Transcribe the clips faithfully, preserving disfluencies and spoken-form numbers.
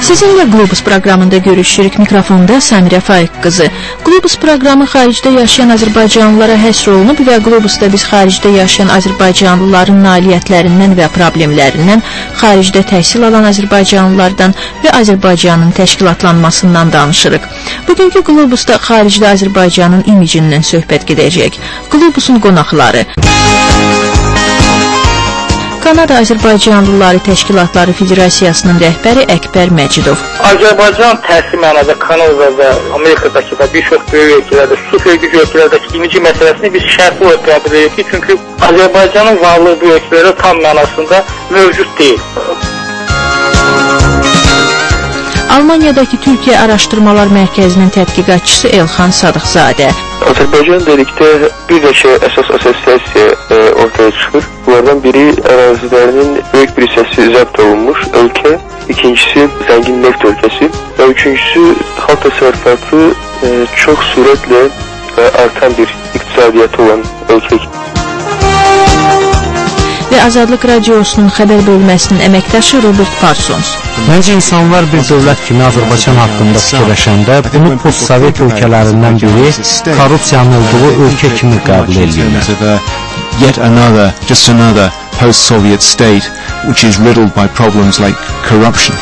Sizinle Globus programında görüşürük. Mikrofonda Samirə Faiq qızı. Globus programı xaricdə yaşayan Azərbaycanlılara həsr olunub və Globusda biz xaricdə yaşayan Azərbaycanlıların nailiyyətlərindən və problemlərindən, xaricdə təhsil alan Azərbaycanlılardan və Azərbaycanın təşkilatlanmasından danışırıq. Bugünkü Globusda xaricdə Azərbaycanın imicindən söhbət gedəcək. Globusun qonaqları: Kanada Azərbaycanlıları Təşkilatları Federasiyasının rəhbəri Əkbər Məcidov. Azərbaycan təhsil mənada Kanada və Amerikadakı və bir çox böyük ölkələrdə, super güc ölkələrdəki imici məsələsini biz şərtli olaraq qəbul edirik ki, çünki Azərbaycanın varlığı bu ölkələrdə tam mənasında mövcud deyil. Almaniyadakı Türkiyə Araşdırmalar Mərkəzinin tədqiqatçısı Elxan Sadıqzadə. Azərbaycan dedikdə bir neçə əsas assosiasiya e, ortaya çıxır. Bunlardan biri ərazilərinin böyük bir hissəsi zəbt olunmuş ölkə, ikincisi zəngin neft ölkəsi və üçüncüsü xalq təsərrüfatı e, çox sürətlə və artan bir iqtisadiyyatı olan ölkə. Və Azadlıq Radiosunun xəbər bölməsinin əməkdaşı Robert Parsons. Məncə insanlar bir dövlət kimi Azərbaycan haqqında fikirləşəndə bunu post-sovet ölkələrindən biri korrupsiyanın olduğu ölkə kimi qəbul edirlər. Yet another, just another post-Soviet state which is riddled by problems like corruption.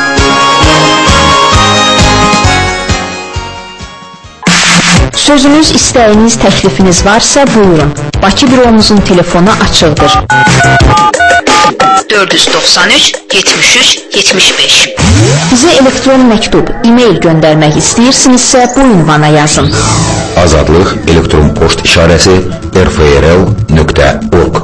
Sözünüz, istəyiniz, təklifiniz varsa buyurun. Bakı büromuzun telefonu açıqdır. dörd yüz doxsan üç yetmiş üç yetmiş beş. Bizə elektron məktub, e-mail göndərmək istəyirsinizsə bu ünvana yazın. Azadlıq elektron poçt işarəsi r f r l nöqtə org.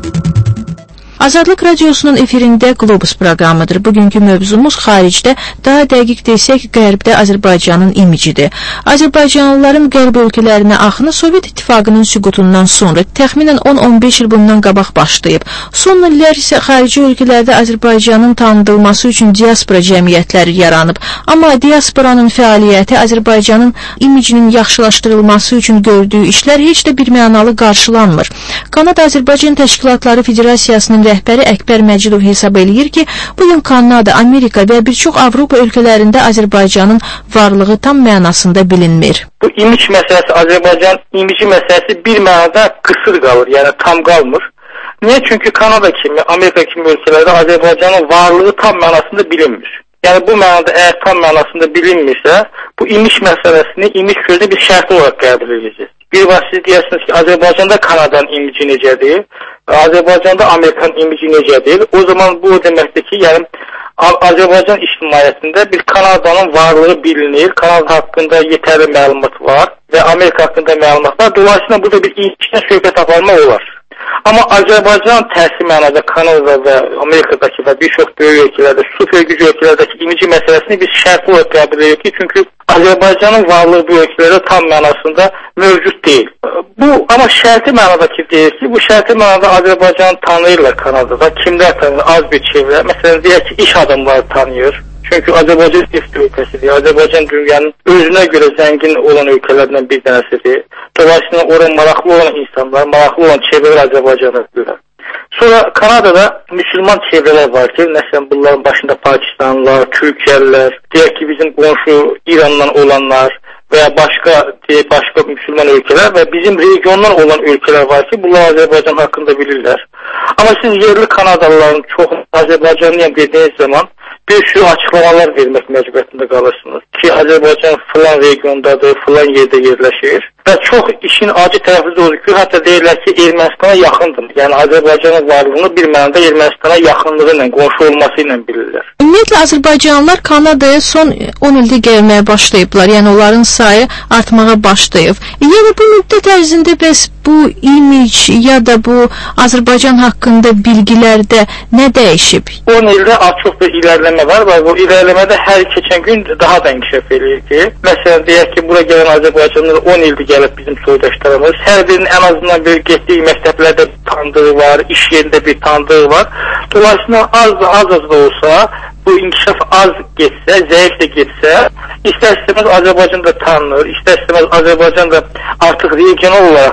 Azadlıq Radiosunun efirində Globus proqramıdır. Bugünkü mövzumuz xaricdə, daha dəqiq desək, qərbdə Azərbaycanın imicidir. Azərbaycanlıların qərb ölkələrinə axını Sovet İttifaqının süqutundan sonra təxminən on on beş il bundan qabaq başlayıb. Son illər isə xarici ölkələrdə Azərbaycanın tanıdılması üçün diaspora cəmiyyətləri yaranıb. Amma diasporanın fəaliyyəti Azərbaycanın imicinin yaxşılaşdırılması üçün gördüyü işlər heç də bir mənalı qarşılanmır. Kanada Azərbaycan Təşkilatları Federasiyasının rəhbəri Əkbər Məcidov hesab eləyir ki, bugün Kanada, Amerika və bir çox Avropa ölkələrində Azərbaycanın varlığı tam mənasında bilinmir. Bu imic məsələsi, Azərbaycan imici məsələsi bir mənada qısır qalır, yəni tam qalmır. Niyə? Çünki Kanada kimi, Amerika kimi ölkələrdə Azərbaycanın varlığı tam mənasında bilinmir. Yəni bu mənada əgər tam mənasında bilinmirsə, bu imic məsələsini, imic sözünü bir şərtli olaraq qəbul edəcək. Bir vaxt siz deyərsiniz ki, Azərbaycanda Kanadanın imici necədir, Azərbaycanda Amerikanın imici necədir. O zaman bu deməkdir ki, yəni Azərbaycan ictimaiyyətində bir Kanadanın varlığı bilinir, Kanada haqqında yetərli məlumat var və Amerika haqqında məlumat var. Dolayısıyla burada bir ilişkidən söhbət aparmaq olar. Amma Azərbaycan təhsil mənada Kanada və Amerikadakı və bir çox böyük ölkələrdə, super güc ölkələrdəki imici məsələsini biz şərtli olaraq qəbul edirik ki, çünki Azərbaycanın varlığı bu ölkələrdə tam mənasında mövcud deyil. Bu, amma şərti mənadakı deyil ki, bu şərti mənada Azərbaycanı tanıyırlar Kanadada. Kimlər tanıyır? Az bir çevrə. Məsələn, deyək ki, iş adamları tanıyır. Çünki Azərbaycan neft ölkəsidir. Azərbaycan dünyanın özünə görə zəngin olan ölkələrdən bir dənəsidir. Dolayısıyla oraya maraqlı olan insanlar, maraqlı olan çevrələr Azərbaycana görə. Sonra Kanadada müsəlman çevrələr var ki, məsələn, bunların başında Pakistanlılar, Türkiyəlilər, deyək ki, bizim qonşu İrandan olanlar və ya başqa, deyək, başqa müsəlman ölkələr və bizim regionlar olan ölkələr var ki, bunlar Azərbaycan haqqında bilirlər. Amma siz yerli Kanadalıların çoxunu Azərbaycanlıyam dediyiniz zaman bir sürü açıqlamalar vermək məcburiyyətində qalırsınız ki, Azərbaycan filan regiondadır, filan yerdə yerləşir və çox işin acı tərəfi də odur ki, hətta deyirlər ki, Ermənistana yaxındır. Yəni Azərbaycanın varlığını bir mənada Ermənistana yaxınlığı ilə, qonşu olması ilə bilirlər. Ümumiyyətlə Azərbaycanlılar Kanadaya son on ildə gəlməyə başlayıblar, yəni onların sayı artmağa başlayıb. Yəni bu müddət ərzində bəs bu imic ya da bu Azərbaycan haqqında bilgilərdə nə dəyişib? on ildə çox bir ilərləmə var və bu ilərləmədə hər keçən gün daha da inkişaf edir ki, məsələn, deyək ki, bura gələn Azərbaycanlılar on ildir gəlib bizim soydaşlarımız, hər birinin ən azından bir getdiyi məktəblərdə tanıdığı var, iş yerində bir tanıdığı var. Dolayısıyla az da az az da olsa, bu inkişaf az getsə, zəif də getsə, istər-istəməz Azərbaycan da tanınır, istər-istəməz Azərbaycan da artıq regional olaraq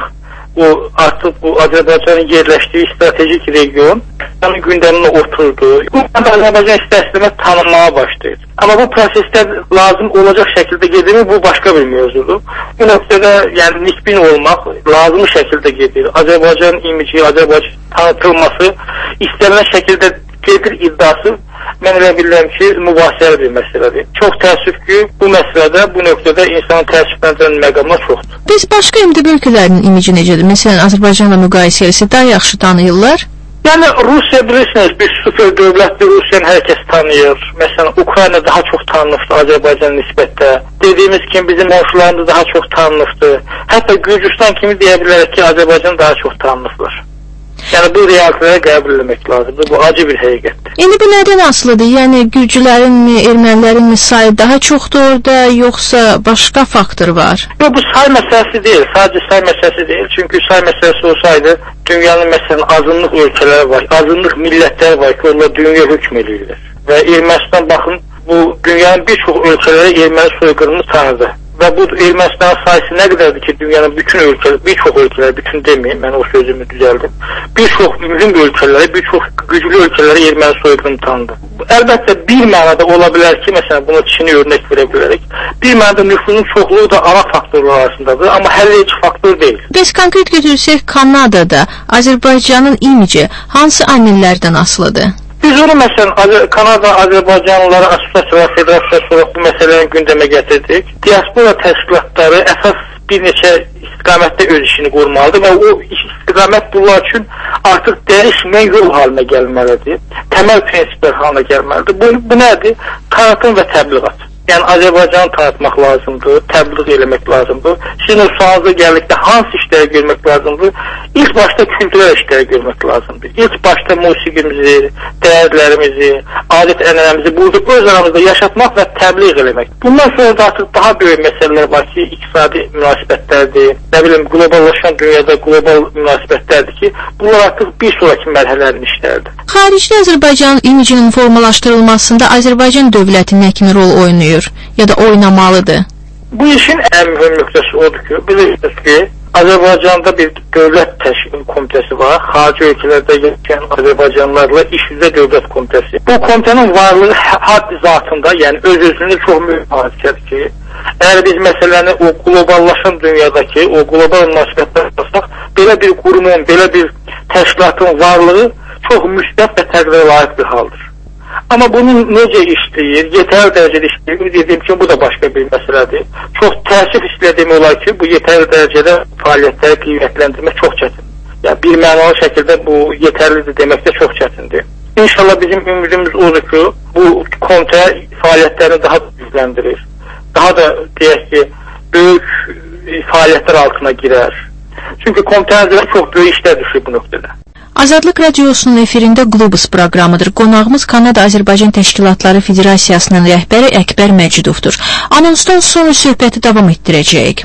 bu artıq bu Azərbaycanın yerləşdiyi stratejik region onun gündəminə oturdu. Bu Azərbaycan istər-istəməz tanınmağa başlayır. Amma bu proseslər lazım olacaq şəkildə gedir, bu başqa bir mövzudur. Bu nöqtədə yəni nisbi olmaq lazım şəkildə gedir. Azərbaycan imici, Azərbaycan tanıtılması istənilən şəkildə gedir iddiası mən elə bilirəm ki, mübahisəli bir məsələdir. Çox təəssüf ki, bu məsələdə, bu nöqtədə insanın təəssüfləndirən məqamlar çoxdur. Biz başqa M D B ölkələrinin imici necədir? Məsələn, Azərbaycanla müqayisə etsə daha yaxşı tanıyırlar? Yəni, Rusiya bilirsiniz, bir süper dövlətdir, Rusiyanı hər kəs tanıyır. Məsələn, Ukrayna daha çox tanınıbdır Azərbaycan nisbətdə. Dediyimiz kimi bizim qonşularımız daha çox tanınıbdır. Hətta Gürcüstan kimi deyə bilərək ki, Azərbaycan daha çox tanınıblar. Yəni bu realitetləri qəbul etmək lazımdır. Bu acı bir həqiqətdir. İndi bu nədən asılıdır? Yəni gürcülərin mi, ermənilərin mi sayı daha çoxdur orada, yoxsa başqa faktor var? Yox, bu say məsələsi deyil. Sadəcə say məsələsi deyil. Çünki say məsələsi olsaydı, dünyanın məsələn azınlıq ölkələri var, azınlıq millətlər var ki, onlar dünya hökm edirlər. Və Ermənistan baxın, bu dünyanın bir çox ölkələri erməni soyqırımını tanıdı. Və bu Ermənistan sayısı nə qədərdir ki, dünyanın bütün ölkələri, bir çox ölkələri, bütün deməyim, mən o sözümü düzəldim. Bir çox mühüm ölkələri, bir çox güclü ölkələri erməni soyqırımını tanıdı. Əlbəttə bir mənada ola bilər ki, məsələn buna Çini örnək verə bilərək, bir mənada nüfuzun çoxluğu da ana faktorlar arasındadır, amma həlləyici faktor deyil. Biz konkret götürsək, Kanadada Azərbaycanın imici hansı amillərdən asılıdır? Biz onu məsələn Kanada Azərbaycanlıları Assosiasiya Federasiyası olaraq bu məsələni gündəmə gətirdik. Diaspora təşkilatları əsas bir neçə istiqamətdə öz işini qurmalıdır və o istiqamət bunlar üçün artıq dəyişməyən yol haline gəlməlidir. Təməl prinsiplər haline gəlməlidir. Bu, bu nədir? Tanıtım və təbliğat. Yəni Azərbaycanı tanıtmaq lazımdır, təbliğ eləmək lazımdır. Sizin o sualınıza gəldikdə hansı işləri görmək lazımdır? İlk başda kültürel işləri görmək lazımdır. İlk başda musiqimizi, dəyərlərimizi, adət-ənənəmizi burada öz aramızda yaşatmaq və təbliğ eləmək. Bundan sonra da artıq daha böyük məsələlər var ki, iqtisadi münasibətlərdir, nə bilim, qloballaşan dünyada qlobal münasibətlərdir ki, bunlar artıq bir sonraki mərhələlərin işləridir. Xaricdə Azərbaycanın imicinin formalaşdırılmasında Azərbaycan dövləti nə kimi rol oynayır ya da oynamalıdır? Bu işin ən mühüm nöqtəsi odur ki, bilirsiniz ki, Azərbaycanda bir dövlət təşkil komitəsi var, xarici ölkələrdə yaşayan Azərbaycanlılarla iş üzrə dövlət komitəsi. Bu komitənin varlığı haddi zatında, yəni öz-özlüyündə çox mühüm hadisədir ki, əgər biz məsələni o qloballaşan dünyadakı, o qlobal münasibətlər basaq, belə bir qurumun, belə bir təşkilatın varlığı çox müsbət və təqdirə layiq bir haldır. Amma bunun necə işləyir, yetərli dərəcədə işləyir, dediyim ki, bu da başqa bir məsələdir. Çox təəssüf hissə demək olar ki, bu yetərli dərəcədə fəaliyyətləri qiymətləndirmək çox çətindir. Yəni, bir mənalı şəkildə bu yetərlidir demək də çox çətindir. İnşallah bizim ümidimiz odur ki, bu komitə fəaliyyətlərini daha da gücləndirir. Daha da, deyək ki, böyük fəaliyyətlər altına girər. Çünki komitənin çox böyük işlər düşür bu nöqtədə. Azadlıq Radiosunun efirində Globus proqramıdır. Qonağımız Kanada Azərbaycan Təşkilatları Federasiyasının rəhbəri Əkbər Məcidovdur. Anonsdan sonra söhbəti davam etdirəcəyik.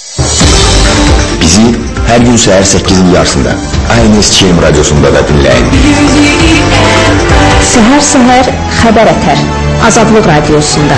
Bizi hər gün səhər səkkizin yarısında A N S Ç M radiosunda da dinləyin. Səhər-səhər xəbər ətər Azadlıq Radiosunda.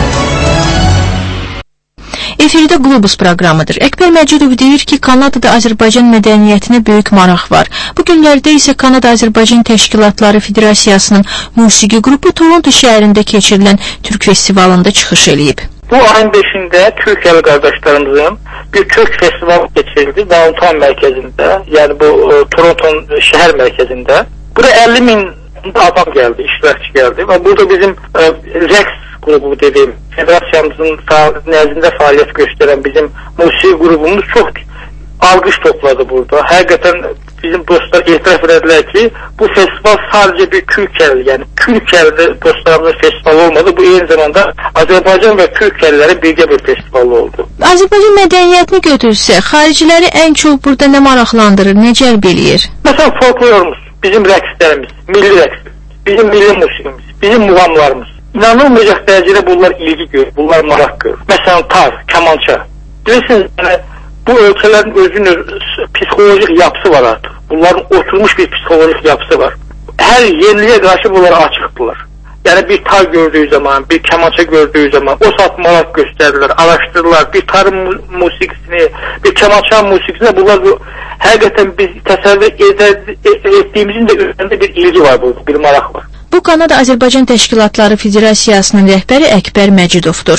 Efirdə Globus proqramıdır. Əkbər Məcidov deyir ki, Kanadada Azərbaycan mədəniyyətinə böyük maraq var. Bu günlərdə isə Kanada Azərbaycan Təşkilatları Federasiyasının musiqi qrupu Toronto şəhərində keçirilən Türk festivalında çıxış eləyib. Bu ayın beşində Türkiye'li qardaşlarımızın bir Türk festivalı keçirildi Downtown mərkəzində, yəni bu Toronto şəhər mərkəzində. Burada əlli min adam gəldi, iştirakçı gəldi və burada bizim ə, rəqs qrubu dediyim, federasiyamızın nəzdində fəaliyyət göstərən bizim musiqi qrubumuz çox alqış topladı burada. Həqiqətən bizim dostlar etiraf edədilər ki, bu festival sadəcə bir Türkiyəli, yəni Türkiyəli dostlarımızın festivalı olmadı. Bu eyni zamanda Azərbaycan və Türkiyəlilərin birgə bir festivalı oldu. Azərbaycan mədəniyyətini götürsək, xariciləri ən çox burada nə maraqlandırır, nə cəlb eləyir? Məsələn, folklorumuz, bizim rəqslərimiz, milli rəqsimiz, bizim milli musiqimiz, bizim muğamlarımız. İnanılmayacaq dərəcədə bunlar ilgi görür, bunlar maraq görür. Məsələn, tar, kamança. Bilirsiniz, yəni, bu ölkələrin özünün psixolojik yapısı var artıq. Bunların oturmuş bir psixolojik yapısı var. Hər yeniliyə qarşı bunlara açıqdırlar. Yani bir tar gördüğü zaman, bir kemança gördüğü zaman o saat maraq gösterirler, araştırırlar. Bir tarım musikisini, bir kemança musikisini bunlar bu, həqiqətən biz təsəvvür etdiyimizin də üzərində bir ilgi var, bu, bir maraq var. Bu Kanada Azərbaycan Təşkilatları Federasiyasının rəhbəri Əkbər Məcidovdur.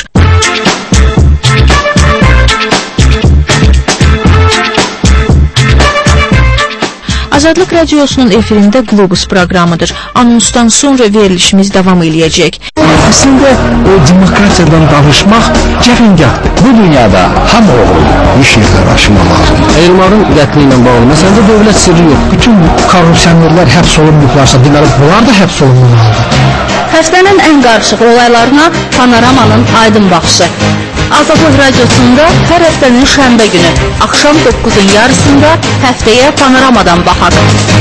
Azadlıq Radiosunun efirində Globus proqramıdır. Anonsdan sonra verilişimiz davam eləyəcək. Əslində o demokratiyadan danışmaq cəfəngahdır. Bu dünyada hamı oğul bir şeylər aşmaq lazımdır. Elmarın qətli ilə bağlı məsələdə dövlət sirri yox. Bütün korrupsionerlər həbs olunduqlarsa, deməli bunlar da həbs olunmalıdır. Həftənin ən qarışıq olaylarına Panoramanın aydın baxışı. Azadlıq Radiosunda hər həftənin şənbə günü axşam doqquzun yarısında həftəyə Panoramadan baxaq.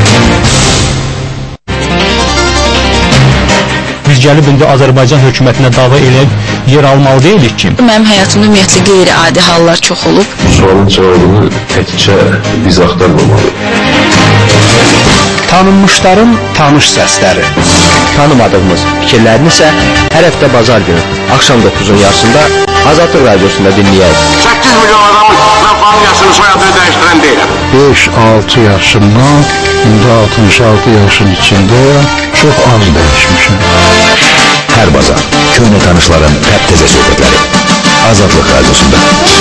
Biz gəlib indi Azərbaycan hökumətinə dava eləyib yer almalı deyilik ki. Mənim həyatımda ümumiyyətlə qeyri-adi hallar çox olub. Bu sualın cavabını təkcə biz axtarmamalıyıq. Tanınmışların tanış səsləri. Tanımadığımız fikirlərini isə hər həftə bazar günü axşam doqquzun yarısında Azadlıq Radiosunda dinləyək. səkkiz milyon adamın mən familiyasını, soyadını dəyişdirən deyiləm. beş altı yaşından indi altmış altı yaşın içində çox az dəyişmişim. Hər bazar köhnə tanışların təptəzə söhbətləri Azadlıq Radiosunda.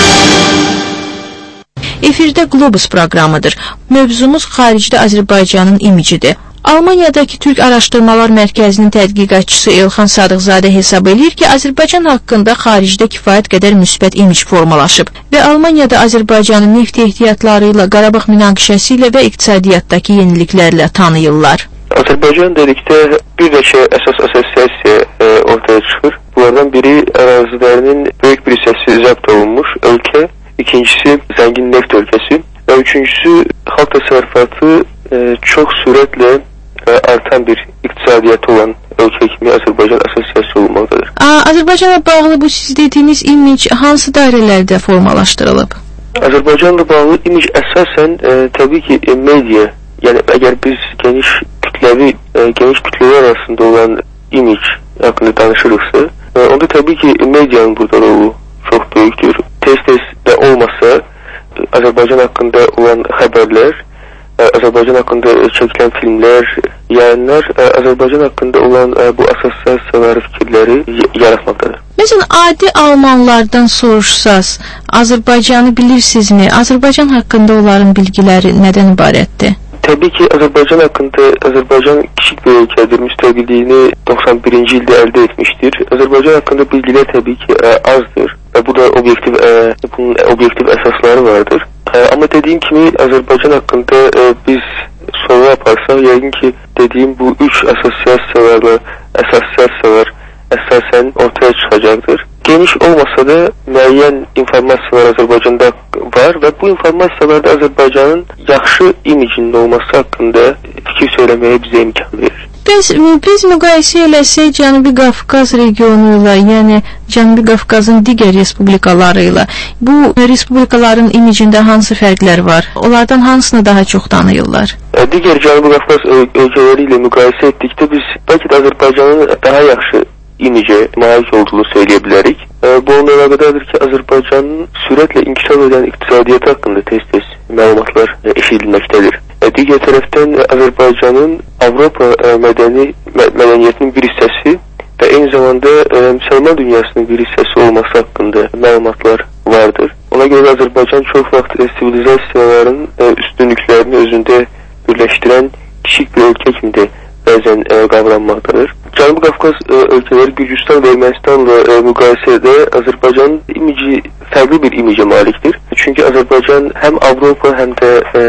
Efirdə Globus proqramıdır. Mövzumuz xaricdə Azərbaycanın imicidir. Almaniyadakı Türk Araşdırmalar Mərkəzinin tədqiqatçısı Elxan Sadıqzadə hesab edir ki, Azərbaycan haqqında xaricdə kifayət qədər müsbət imic formalaşıb və Almaniyada Azərbaycanın neft ehtiyatları ilə, Qarabağ münaqişəsi ilə və iqtisadiyyatdakı yeniliklərlə tanıyırlar. Azərbaycan dedikdə bir neçə əsas assosiasiya e, ortaya çıxır. Bunlardan biri ərazilərinin böyük bir hissəsi zəbt olunmuş ölkə, ikincisi zəngin neft ölkəsi və üçüncüsü xalq təsərrüfatı e, çox sürətlə e, artan bir iqtisadiyyatı olan ölkə kimi Azərbaycan assosiasiya olmaqdadır. Azərbaycanla bağlı bu siz dediyiniz imic hansı dairələrdə formalaşdırılıb? Azərbaycanla bağlı imic əsasən e, təbii ki e, media, yəni əgər biz geniş kütləvi, e, geniş kütləvi arasında olan imic haqqında danışırıqsa, e, onda təbii ki medianın burada rolu çox böyükdür. Tez-tez də olmasa e, Azərbaycan haqqında olan xəbərlər, e, Azərbaycan haqqında çəkilən filmlər, yayınlar e, Azərbaycan haqqında olan e, bu assosiasiyaları, fikirləri yaratmaqdadır. Məsələn, adi almanlardan soruşsaz, Azərbaycanı bilirsinizmi? Azərbaycan haqqında onların bilgiləri nədən ibarətdir? Təbii ki, Azərbaycan haqqında, Azərbaycan kiçik bir ölkədir, müstəqilliyini doxsan birinci ildə əldə etmişdir. Azərbaycan haqqında bilgilər təbii ki, ə, azdır və bu da obyektiv, ə, bunun obyektiv əsasları vardır. Ə, amma dediyim kimi, Azərbaycan haqqında ə, biz soru aparsaq, yəqin ki, dediyim bu üç assosiasiyalarla, assosiasiyalar əsasən ortaya çıxacaqdır. Geniş olmasa da müəyyən informasiyalar Azərbaycanda var və bu informasiyalarda Azərbaycanın yaxşı imicinin olması haqqında fikir söyləməyə bizə imkan verir. Biz, biz müqayisə eləsək Cənubi Qafqaz regionu ilə, yəni Cənubi Qafqazın digər respublikaları ilə, bu respublikaların imicində hansı fərqlər var? Onlardan hansını daha çox tanıyırlar? Digər Cənubi Qafqaz ölkələri ilə müqayisə etdikdə biz bəlkə də Azərbaycanın daha yaxşı imicə malik olduğunu söyləyə bilərik. Bu onun əlaqədardır ki, Azərbaycanın sürətlə inkişaf edən iqtisadiyyatı haqqında tez-tez məlumatlar eşidilməkdədir. Digər tərəfdən Azərbaycanın Avropa mədəni, mədəniyyətinin bir hissəsi və eyni zamanda müsəlman dünyasının bir hissəsi olması haqqında məlumatlar vardır. Ona görə Azərbaycan çox vaxt sivilizasiyaların üstünlüklərini özündə birləşdirən kiçik bir ölkə kimi də bəzən e, qavranmaqdadır. Cənubi Qafqaz e, ölkələri Gürcüstan və Ermənistanla e, müqayisədə Azərbaycanın imici fərqli bir imicə malikdir. Çünki Azərbaycan həm Avropa, həm də e,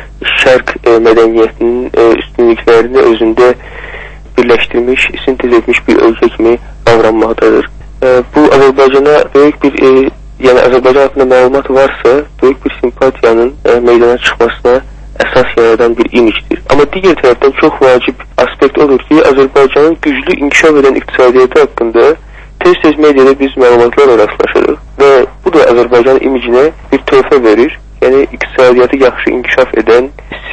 Şərq e, mədəniyyətinin e, üstünlüklərini özündə birləşdirmiş, sintez etmiş bir ölkə kimi qavranmaqdadır. E, bu Azərbaycana böyük bir, e, yəni Azərbaycan haqqında məlumat varsa, böyük bir simpatiyanın e, meydana çıxmasına əsas yaradan bir imicdir. Amma digər tərəfdən çox vacib aspekt odur ki, Azərbaycanın güclü inkişaf edən iqtisadiyyatı haqqında tez-tez mediada biz məlumatlarla rastlaşırıq və bu da Azərbaycan imicinə bir töhfə verir. Yəni iqtisadiyyatı yaxşı inkişaf edən,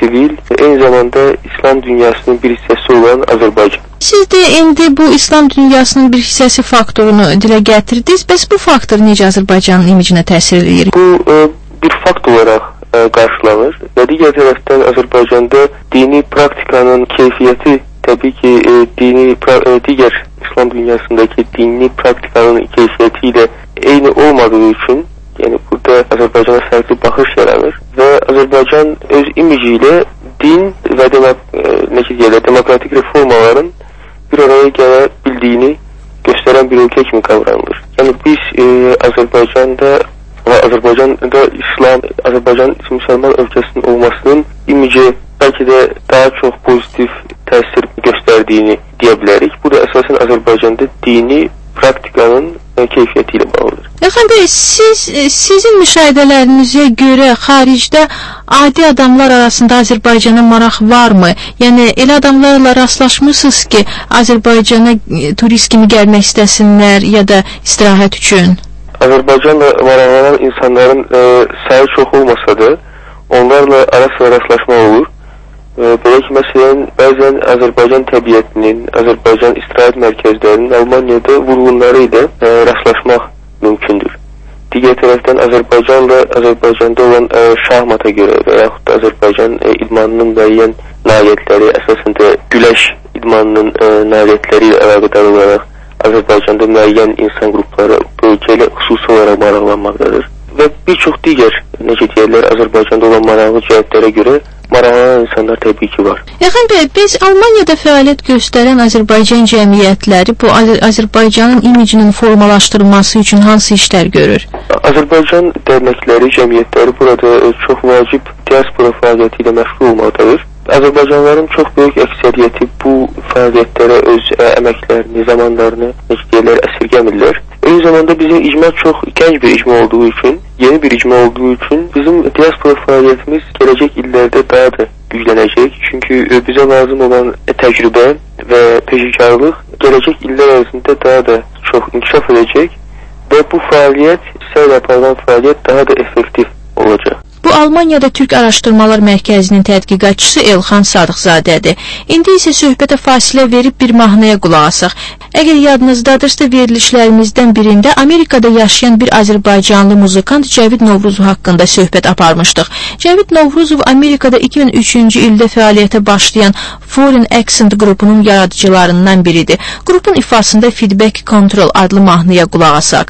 sivil, eyni zamanda İslam dünyasının bir hissəsi olan Azərbaycan. Siz də indi bu İslam dünyasının bir hissəsi faktorunu dilə gətirdiniz. Bəs bu faktor necə Azərbaycanın imicinə təsir edir? Bu e, bir fakt olaraq e, qarşılanır və digər tərəfdən Azərbaycanda dini praktikanın keyfiyyəti təbii ki e, dini pra, e, digər İslam dünyasındakı dini praktikanın keyfiyyəti ilə eyni olmadığı üçün, yəni burada Azərbaycana fərqli baxış yaranır və Azərbaycan öz imici ilə din və demok e, necə deyirlər, demokratik reformaların bir araya gələ bildiyini göstərən bir ölkə kimi qavranılır. Yəni biz e, Azərbaycanda və Azərbaycanda İslam, Azərbaycan müsəlman ölkəsinin olmasının imici bəlkə də daha çox pozitiv təsir göstərdiyini deyə bilərik. Bu da əsasən Azərbaycanda dini praktikanın e, keyfiyyəti ilə bağlıdır. Yaxın bəy, siz, sizin müşahidələrinizə görə xaricdə adi adamlar arasında Azərbaycana maraq varmı? Yəni, elə adamlarla rastlaşmısınız ki, Azərbaycana turist kimi gəlmək istəsinlər ya da istirahət üçün? Azərbaycanla maraqlanan insanların e, sayı çox olmasa da, onlarla ara-sıra rastlaşma olur. E, belə ki, məsələn, bəzən Azərbaycan təbiətinin, Azərbaycan istirahət mərkəzlərinin Almaniyada vurğunları ilə e, rastlaşmaq mümkündür. Digər tərəfdən Azərbaycanla Azərbaycanda olan ə, şahmata görə və yaxud da Azərbaycan ə, idmanının müəyyən nailiyyətləri, əsasən də güləş idmanının ə, nailiyyətləri ilə əlaqədar olaraq Azərbaycanda müəyyən insan qrupları bu ölkə ilə xüsusi olaraq maraqlanmaqdadır. Və bir çox digər, necə deyərlər, Azərbaycanda olan maraqlı cəhətlərə görə maraqlanan insanlar təbii ki var. Yaxın bəy, biz Almaniyada fəaliyyət göstərən Azərbaycan cəmiyyətləri bu Az- Azərbaycanın imicinin formalaşdırılması üçün hansı işlər görür? Azərbaycan dərnəkləri, cəmiyyətləri burada çox vacib diaspora fəaliyyəti ilə məşğul olmaqdadır. Azərbaycanlıların çox böyük əksəriyyəti bu fəaliyyətlərə öz ə, əməklərini, zamanlarını, necə deyirlər, əsirgəmirlər. Eyni zamanda bizim icma çox gənc bir icma olduğu üçün, yeni bir icma olduğu üçün bizim diaspora fəaliyyətimiz gələcək illərdə daha da güclənəcək. Çünki ə, bizə lazım olan ə, təcrübə və peşəkarlıq gələcək illər ərzində daha da çox inkişaf edəcək və bu fəaliyyət, hissə-ilə aparılan fəaliyyət daha da effektiv olacaq. Bu Almaniyada Türk Araşdırmalar Mərkəzinin tədqiqatçısı Elxan Sadıqzadədir. İndi isə söhbətə fasilə verib bir mahnıya qulaq asaq. Əgər yadınızdadırsa, verilişlərimizdən birində Amerikada yaşayan bir Azərbaycanlı muzikant Cəvid Novruzov haqqında söhbət aparmışdıq. Cəvid Novruzov Amerikada iki min üçüncü ildə fəaliyyətə başlayan Foreign Accent qrupunun yaradıcılarından biridir. Qrupun ifasında Feedback Control adlı mahnıya qulaq asaq.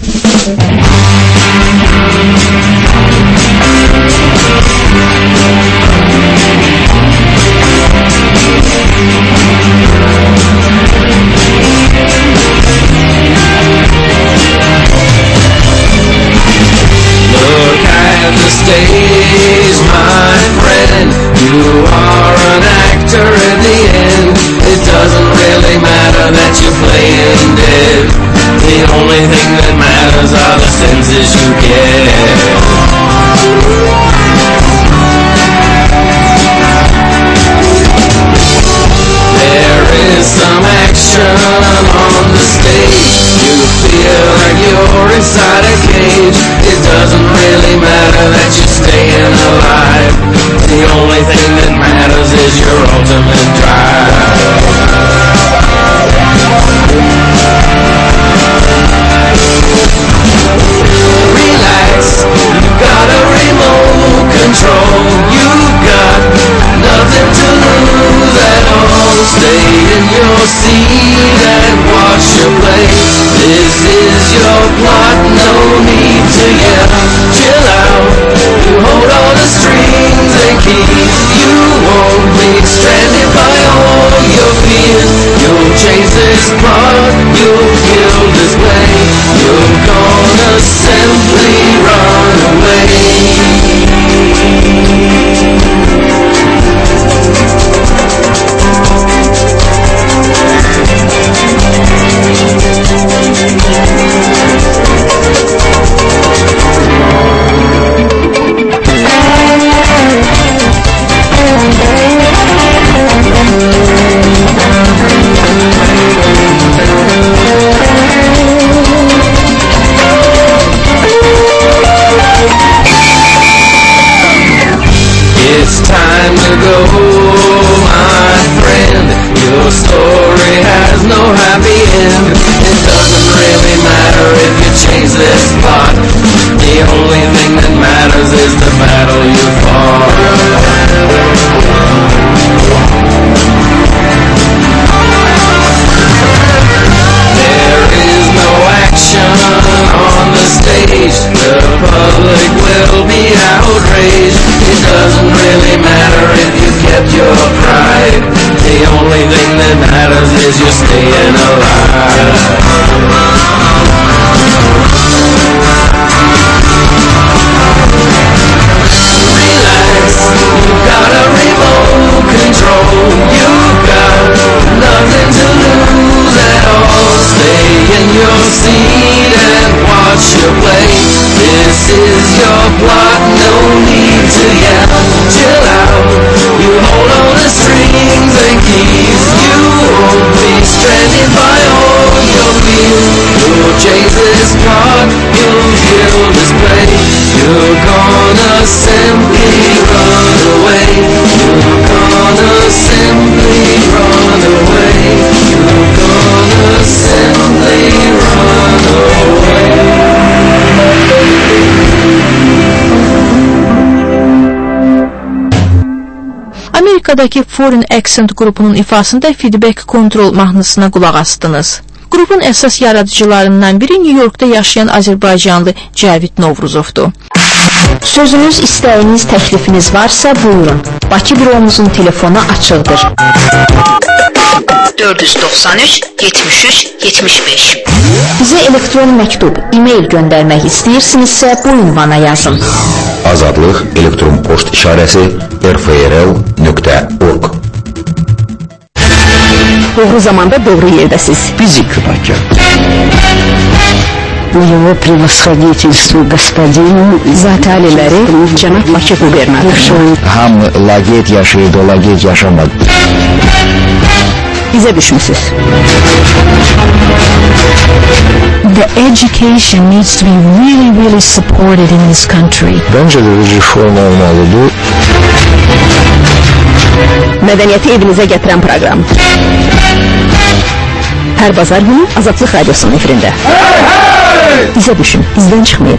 Look at the stage, my friend. You are an actor in the end. It doesn't really matter that you're playing dead. The only thing that matters are the senses you get. There is some action on the stage. You feel like you're inside a cage. It doesn't really matter that you're staying alive. The only thing that matters is your ultimate drive. Relax, you've got a remote control. You've got nothing to lose at all. Stay in your seat and watch your play. This is your plot, no need to yell. Chill out, you hold all the strings and keys. You won't be stranded by all your fears. You'll chase this plot, you'll kill this way. You're gonna simply run away. happy end. It doesn't really matter if you change this plot. The only thing that matters is the battle you fought. There is no action on the stage. The public will be outraged. It doesn't really matter if you kept your pride. The only thing that matters is you're staying alive. Relax, you've got a remote control. You've got nothing to lose at all. Stay in your seat and watch your play. This is your plot, no need to yell. Chill out, you hold on the strings and keys. You won't be stranded by all your fears. You'll chase this plot, you'll kill this play. You're gonna simply run away. You're gonna simply run away. You're gonna simply run away. Amerikadakı Foreign Accent qrupunun ifasında feedback kontrol mahnısına qulaq astınız. Qrupun əsas yaradıcılarından biri New Yorkda yaşayan Azərbaycanlı Cəvid Novruzovdur. Sözünüz, istəyiniz, təklifiniz varsa buyurun. Bakı büromuzun telefonu açıqdır. dörd yüz doxsan üç yetmiş üç yetmiş beş. Bizə elektron məktub, e-mail göndərmək istəyirsinizsə bu ünvana yazın. Azadlıq elektron poçt işarəsi r f r l nöqtə org. Doğru zamanda doğru yerdəsiz. Fizik Bakı. Его превосходительству господину zat aliləri cənab Bakı qubernatoru. Ham laqeyd yaşaydı, laqeyd yaşamadı. Bizə düşmüsüz. The education needs to be really, really supported in this country. Bence de bir reform olmalıdır. Mədəniyyəti evinizə gətirən proqram. Hər bazar günü Azadlıq Radyosu'nun efirində. Bizə düşün, bizdən çıxmayın.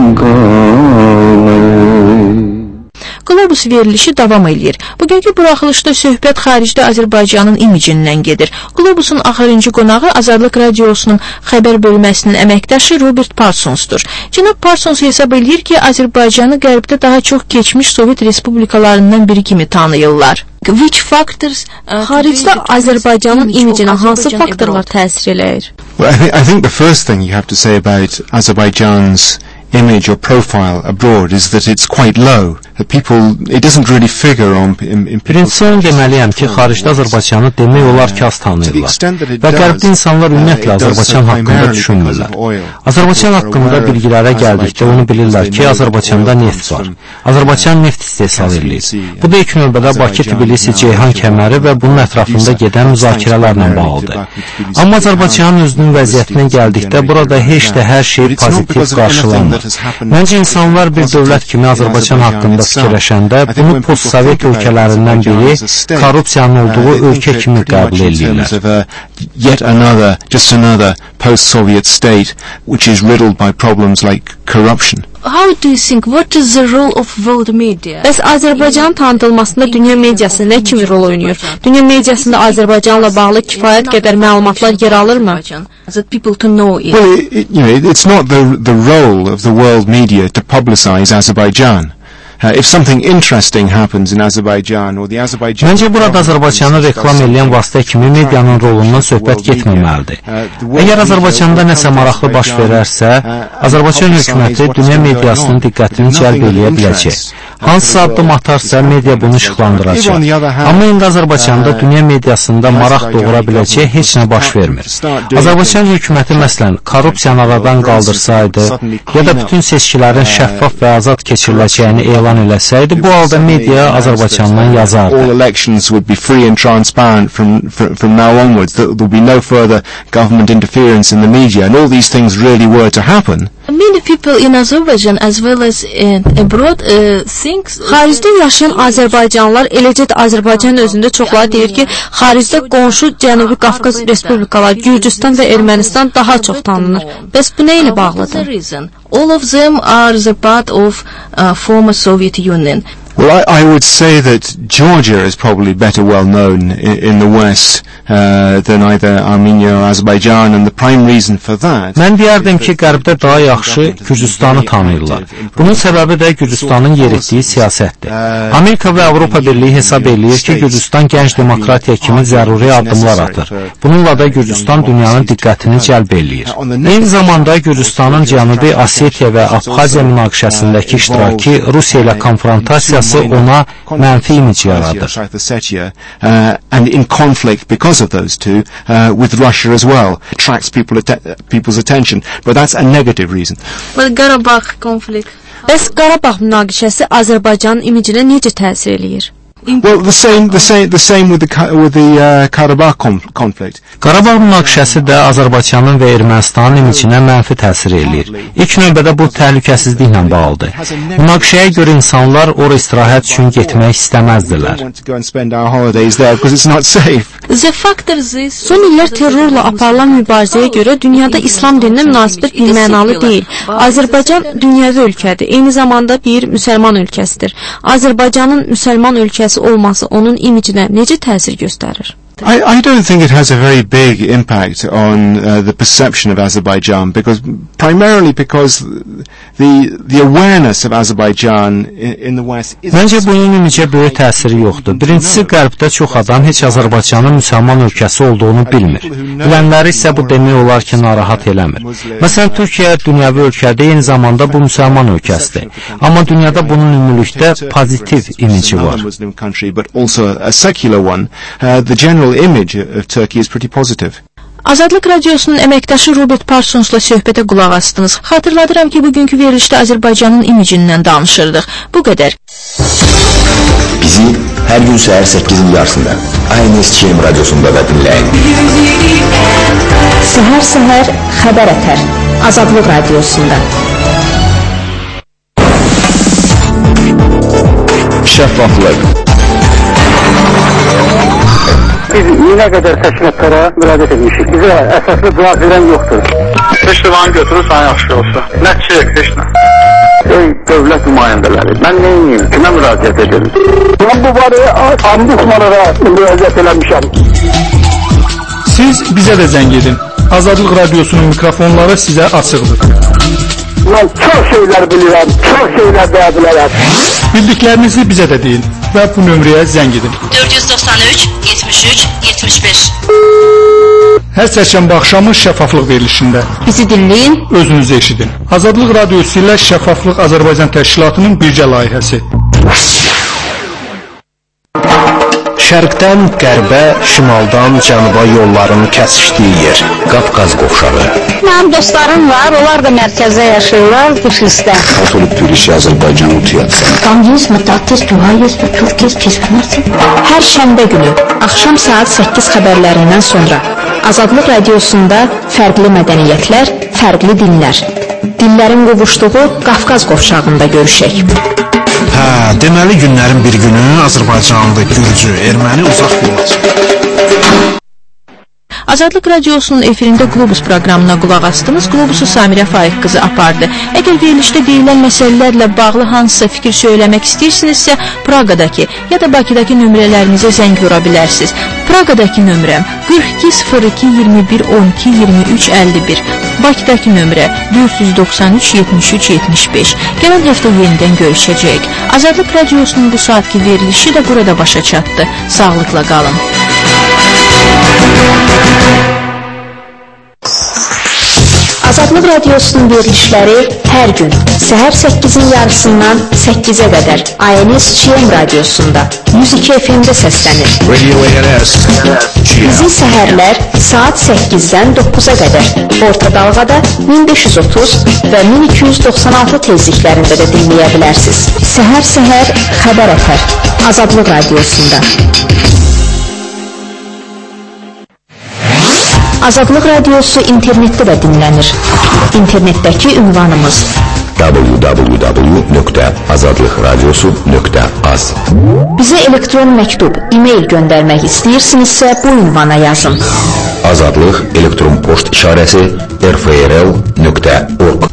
Qlobus verilişi davam edir. Bugünkü buraxılışda söhbət xaricdə Azərbaycanın imicindən gedir. Qlobusun axırıncı qonağı Azadlıq Radiosunun xəbər bölməsinin əməkdaşı Robert Parsonsdur. Cənab Parsons hesab edir ki, Azərbaycanı qərbdə daha çox keçmiş Sovet respublikalarından biri kimi tanıyırlar. Which factors, uh, xaricdə Azərbaycanın imicinə hansı faktorlar təsir eləyir? Well, I, th I think the first thing you have to say about Azerbaijan's image or profile abroad is that it's quite low. That people, it doesn't really figure on in, in Birincisi onu deməliyəm ki, xaricdə Azərbaycanı demək olar ki, az tanıyırlar. Və qərbdə insanlar ümumiyyətlə Azərbaycan haqqında düşünmürlər. Azərbaycan haqqında bilgilərə gəldikdə onu bilirlər ki, Azərbaycanda neft var. Azərbaycan neft istehsal edir. Bu da ilk növbədə Bakı-Tbilisi-Ceyhan kəməri və bunun ətrafında gedən müzakirələrlə bağlıdır. Amma Azərbaycanın özünün vəziyyətinə gəldikdə burada heç də hər şey pozitiv qarşılanmır. Məncə insanlar bir dövlət kimi Azərbaycan haqqında fikirləşəndə bunu post-sovet ölkələrindən biri korrupsiyanın olduğu ölkə kimi qəbul edirlər. Yet another, just another post-Soviet state which is riddled by problems like corruption. How do you think, what is the role of world media? Bəs Azərbaycanın tanıdılmasında dünya mediası nə kimi rol oynayır? Dünya mediasında Azərbaycanla bağlı kifayət qədər məlumatlar yer alırmı? That people to know it. Well, it, it, you know, it's not the the role of the world media to publicize Azerbaijan. Uh, if something interesting happens in Azerbaijan or the Azerbaijan Məncə burada Azərbaycanı reklam edən vasitə kimi medianın rolundan söhbət getməməlidir. Əgər Azərbaycanda nəsə maraqlı baş verərsə, Azərbaycan hökuməti dünya mediasının diqqətini cəlb edə biləcək. Hansısa addım atarsa media bunu işıqlandıracaq. Amma indi Azərbaycanda dünya mediasında maraq doğura biləcək heç nə baş vermir. Azərbaycan hökuməti məsələn korrupsiyanı aradan qaldırsaydı ya da bütün seçkilərin şəffaf və azad keçiriləcəyini elan eləsəydi, bu halda media Azərbaycandan yazardı. All elections would be free and transparent from, from, from now onwards. There will be no further government interference in the media, and all these things really were to happen. many people in Azerbaijan as well as in abroad uh, think xaricdə yaşayan Azərbaycanlılar, eləcə də Azərbaycan özündə çoxları deyir ki, xaricdə qonşu Cənubi Qafqaz Respublikaları, Gürcüstan və Ermənistan daha çox tanınır. Bəs bu nə ilə bağlıdır? All of them are the part of uh, former Soviet Union. Well, I, I would say that Georgia is probably better well known in, in the West uh, than either Armenia or Azerbaijan, and the prime reason for that. Mən deyərdim ki, qərbdə daha yaxşı Gürcüstanı tanıyırlar. Bunun səbəbi də Gürcüstanın yeritdiyi siyasətdir. Amerika və Avropa Birliyi hesab eləyir ki, Gürcüstan gənc demokratiya kimi zəruri addımlar atır. Bununla da Gürcüstan dünyanın diqqətini cəlb eləyir. Eyni zamanda Gürcüstanın Cənubi Osetiya və Abxaziya münaqişəsindəki iştirakı Rusiya ilə konfrontasiyası ona mənfi imic yaradır. Uh, and in conflict because of those two uh, with Russia as well, attracts people att- people's attention, but that's a negative reason. But Qarabağ conflict. Bəs Qarabağ münaqişəsi Azərbaycanın imicinə necə təsir eləyir? Well, the same, the same, the same with the with the uh, Karabakh conflict. Qarabağ münaqişəsi də Azərbaycanın və Ermənistanın imicinə mənfi təsir eləyir. İlk növbədə bu təhlükəsizliklə bağlıdır. Münaqişəyə görə insanlar ora istirahət üçün getmək istəməzdilər. Son illər terrorla aparılan mübarizəyə görə dünyada İslam dininə münasibət birmənalı deyil. Azərbaycan dünyəvi ölkədir, eyni zamanda bir müsəlman ölkəsidir. Azərbaycanın müsəlman ölkəsi olması onun imicinə necə təsir göstərir? I, I don't think it has a very big impact on uh, the perception of Azerbaijan, because primarily because the the awareness of Azerbaijan in, in the West is. Məncə bunun imicə böyük təsiri yoxdur. Birincisi, qərbdə çox adam heç Azərbaycanın müsəlman ölkəsi olduğunu bilmir. Bilənləri isə bu demək olar ki, narahat eləmir. Məsələn, Türkiyə dünyəvi ölkədir, eyni zamanda bu müsəlman ölkəsidir. Amma dünyada bunun ümumilikdə pozitiv imici var. But also a secular one. Uh, the general image of Turkey is pretty positive. Azadlıq Radiosunun əməkdaşı Robert Parsonsla söhbətə qulaq astınız. Xatırladıram ki, bugünkü verilişdə Azərbaycanın imicindən danışırdıq. Bu qədər. Bizi hər gün səhər səkkizin yarısında I N S K M radiosunda da dinləyin. Səhər-səhər xəbər ətər Azadlıq Radiosunda. Şəffaflıq. Biz minə qədər təşkilatlara müraciət etmişik. Bizə əsaslı cavab verən yoxdur. Festivalını götürürsən yaxşı olsa. Nəticə yox, heç nə. Ey dövlət nümayəndələri, mən neyim, kimə müraciət edim? Mən bu barəyə ombudsmanlara müraciət eləmişəm. Siz bizə də zəng edin. Azadlıq Radiosunun mikrofonları sizə açıqdır. Mən çox şeylər bilirəm, çox şeylər deyə bilərəm. Bildiklərinizi bizə də deyin və bu nömrəyə zəng edin. dörd yüz doxsan üç, yetmiş üç, yetmiş beş. Hər çərşənbə axşamı şəffaflıq verilişində. Bizi dinləyin, özünüzü eşidin. Azadlıq Radiosu ilə Şəffaflıq Azərbaycan Təşkilatının birgə layihəsi. Şərqdən qərbə, şimaldan cənuba yolların kəsişdiyi yer, Qafqaz qovşağı. Mənim dostlarım var, onlar da mərkəzdə yaşayırlar, Tiflisdə. Katolik Türkisi Azərbaycan utuyatsa. Там есть мотатес, dua есть, Türk есть, piskunası. Hər şənbə günü, axşam saat səkkiz xəbərlərindən sonra Azadlıq Radiosunda fərqli mədəniyyətlər, fərqli dinlər. Dillərin qovuşduğu Qafqaz qovşağında görüşək. Hə, deməli günlərin bir günü Azərbaycanlı, Gürcü, erməni uzaq olacaq. Azadlıq Radiosunun efirində Globus proqramına qulaq astınız. Globusu Samirə Faiq qızı apardı. Əgər verilişdə deyilən məsələlərlə bağlı hansısa fikir söyləmək istəyirsinizsə, Praqadakı ya da Bakıdakı nömrələrimizə zəng vura bilərsiniz. Praqadakı nömrəm qırx iki sıfır iki iyirmi bir on iki iyirmi üç əlli bir. Bakıdakı nömrə dörd yüz doxsan üç yetmiş üç yetmiş beş. Gələn həftə yenidən görüşəcəyik. Azadlıq Radiosunun bu saatki verilişi də burada başa çatdı. Sağlıqla qalın. Azadlıq Radiosunun verilişləri hər gün səhər səkkizin yarısından səkkizə qədər I N S K M radiosunda yüz iki F M-də səslənir. Radio A N S. Bizi səhərlər saat səkkizdən doqquza qədər orta dalğada min beş yüz otuz və min iki yüz doxsan altı tezliklərində də dinləyə bilərsiniz. Səhər-səhər xəbər ətər Azadlıq Radiosunda. Azadlıq Radiosu internetdə də dinlənir. İnternetdəki ünvanımız w w w nöqtə azadlıq radiosu nöqtə az. Bizə elektron məktub, e-mail göndərmək istəyirsinizsə bu ünvana yazın. Azadlıq elektron poçt işarəsi r f r l nöqtə org.